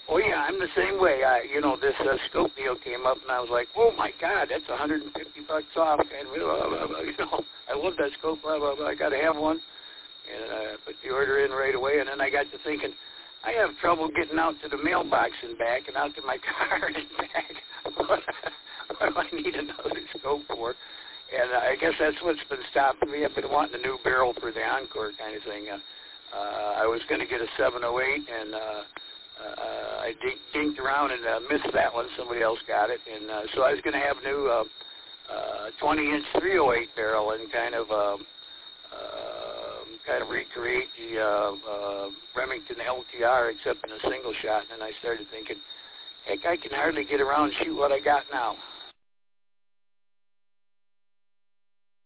Oh, yeah, I'm the same way. This scope deal came up, and I was like, oh, my God, that's $150 off. And, I love that scope, blah, blah, blah. I got to have one. And I put the order in right away, and then I got to thinking, I have trouble getting out to the mailbox and back and out to my car and back. What do I need another scope for? And I guess that's what's been stopping me. I've been wanting a new barrel for the Encore kind of thing. I was going to get a 708, and I dinked around and missed that one. Somebody else got it. And so I was going to have a new 20-inch 308 barrel and kind of recreate the Remington LTR except in a single shot. And I started thinking, heck, I can hardly get around and shoot what I got now.